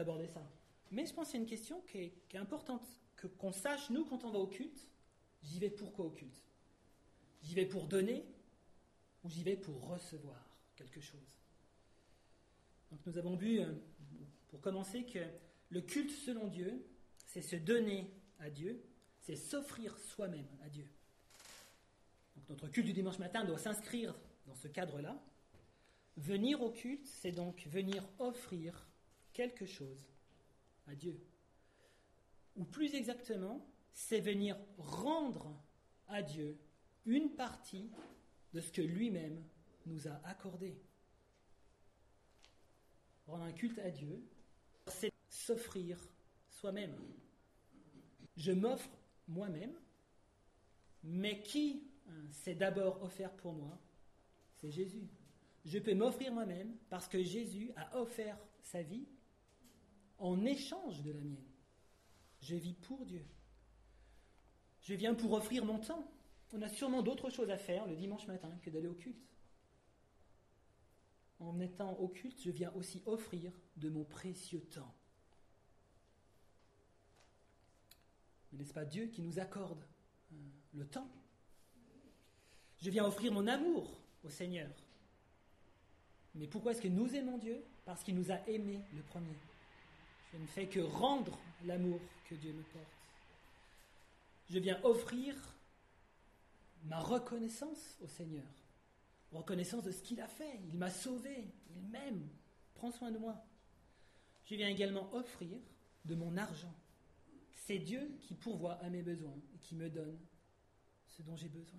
aborder ça. Mais je pense que c'est une question qui est importante, qu'on sache, nous, quand on va au culte, j'y vais pourquoi au culte? J'y vais pour donner ou j'y vais pour recevoir quelque chose? Donc nous avons vu, pour commencer, que le culte selon Dieu, c'est se donner à Dieu, c'est s'offrir soi-même à Dieu. Donc notre culte du dimanche matin doit s'inscrire dans ce cadre-là. Venir au culte, c'est donc venir offrir quelque chose à Dieu. Ou plus exactement, c'est venir rendre à Dieu une partie de ce que lui-même nous a accordé. Rendre un culte à Dieu, c'est s'offrir soi-même. Je m'offre moi-même, mais qui s'est d'abord offert pour moi? C'est Jésus. Je peux m'offrir moi-même parce que Jésus a offert sa vie en échange de la mienne. Je vis pour Dieu. Je viens pour offrir mon temps. On a sûrement d'autres choses à faire le dimanche matin que d'aller au culte. En étant au culte, je viens aussi offrir de mon précieux temps. Mais n'est-ce pas Dieu qui nous accorde le temps? Je viens offrir mon amour au Seigneur. Mais pourquoi est-ce que nous aimons Dieu? Parce qu'il nous a aimés le premier. Je ne fais que rendre l'amour que Dieu me porte. Je viens offrir ma reconnaissance au Seigneur. Reconnaissance de ce qu'il a fait. Il m'a sauvé, il m'aime, prend soin de moi. Je viens également offrir de mon argent. C'est Dieu qui pourvoit à mes besoins et qui me donne ce dont j'ai besoin.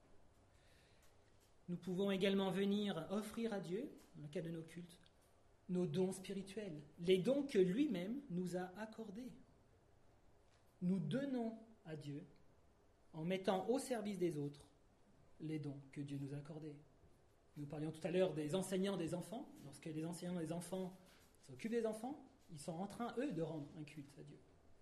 Nous pouvons également venir offrir à Dieu, dans le cas de nos cultes, nos dons spirituels, les dons que lui-même nous a accordés. Nous donnons à Dieu en mettant au service des autres les dons que Dieu nous a accordés. Nous parlions tout à l'heure des enseignants des enfants. Lorsque les enseignants des enfants s'occupent des enfants, ils sont en train, eux, de rendre un culte à Dieu.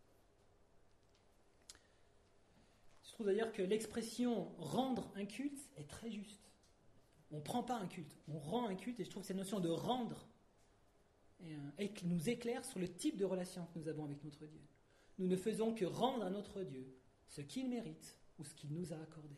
Je trouve d'ailleurs que l'expression « rendre un culte » est très juste. On ne prend pas un culte, on rend un culte, et je trouve que cette notion de rendre nous éclaire sur le type de relation que nous avons avec notre Dieu. Nous ne faisons que rendre à notre Dieu ce qu'il mérite ou ce qu'il nous a accordé.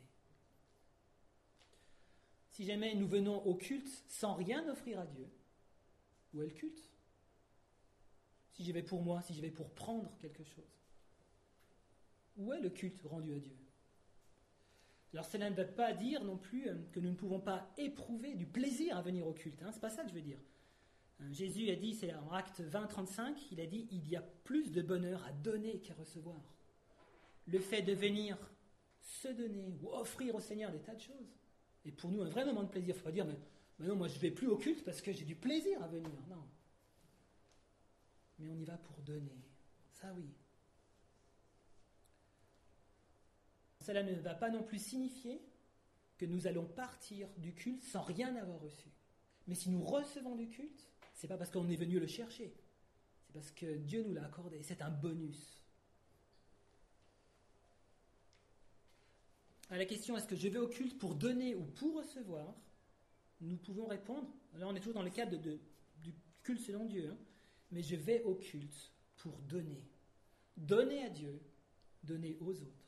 Si jamais nous venons au culte sans rien offrir à Dieu, où est le culte? Si j'y vais pour moi, si j'y vais pour prendre quelque chose, où est le culte rendu à Dieu? Alors cela ne veut pas dire non plus que nous ne pouvons pas éprouver du plaisir à venir au culte. C'est pas ça que je veux dire. Jésus a dit, c'est en Acte 20, 35, il a dit « Il y a plus de bonheur à donner qu'à recevoir ». Le fait de venir se donner ou offrir au Seigneur des tas de choses est pour nous un vrai moment de plaisir. Il ne faut pas dire mais non, moi je ne vais plus au culte parce que j'ai du plaisir à venir. Non. Mais on y va pour donner. Ça oui. Cela ne va pas non plus signifier que nous allons partir du culte sans rien avoir reçu. Mais si nous recevons du culte, c'est pas parce qu'on est venu le chercher. C'est parce que Dieu nous l'a accordé. C'est un bonus. À la question, est-ce que je vais au culte pour donner ou pour recevoir? Nous pouvons répondre, là on est toujours dans le cadre du culte selon Dieu, mais je vais au culte pour donner. Donner à Dieu, donner aux autres.